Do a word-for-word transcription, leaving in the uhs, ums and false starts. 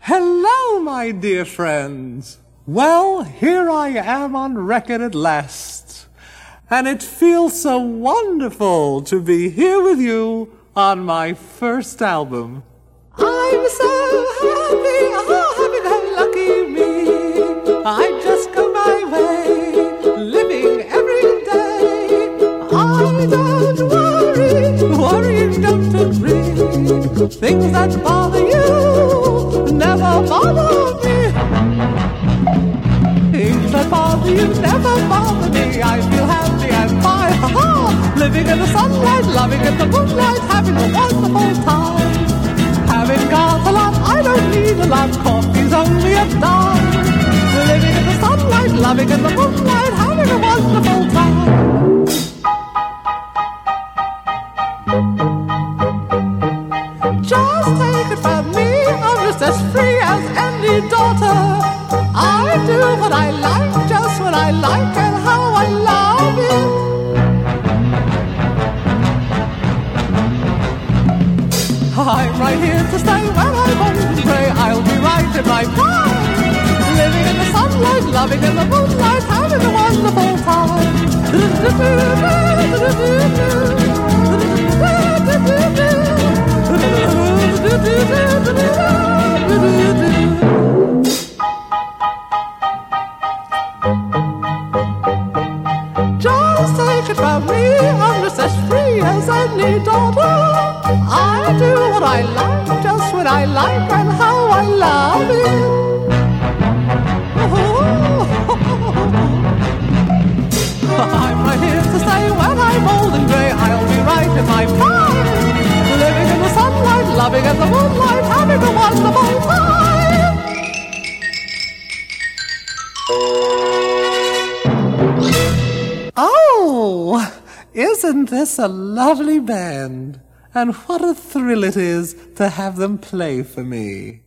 Hello, my dear friends. Well, here I am on record at last. And it feels so wonderful to be here with you on my first album. I'm so happy, oh, happy, lucky me. I just go my way, living every day. I don't worry, worrying don't agree. Things that bother you never bother me. Things that bother you never bother me. I feel happy and fine, ha-ha. Living in the sunlight, loving in the moonlight, having a wonderful time. Having got a lot, I don't need a lot. Coffee's only a dime. Living in the sunlight, loving in the moonlight, having a wonderful time. Just take it from me, I'm just as free as any daughter. I do what I like, just what I like, and how I love it. I'm right here to stay when I'm old and grey. I'll be right in my prime. Living in the sunlight, loving in the moonlight, having a wonderful time. Just take it from me, I'm just as free as any daughter. I do what I like, just what I like, and how I love it. I'm right here to stay when I'm old and grey. I'll be right in my prime. Living in the sunlight, loving in the moonlight, having a wonderful time. Oh, isn't this a lovely band? And what a thrill it is to have them play for me.